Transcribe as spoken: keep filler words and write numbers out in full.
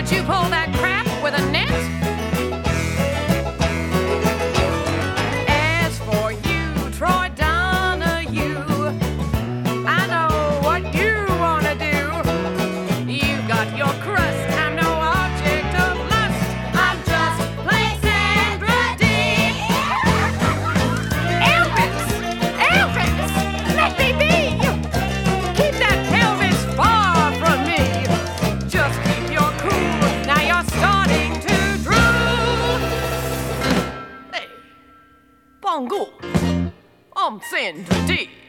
Did you pull that crap with a net? As for you, Troy Donahue, I know what you wanna do. You've got your crust, I'm no object of lust. I'm just plain Sandra Dee. Elvis! Elvis! Let me be! Keep that pelvis far from me. Just keep your cool, now you're starting to drool. Hey, Bongo, I'm Sandra Dee.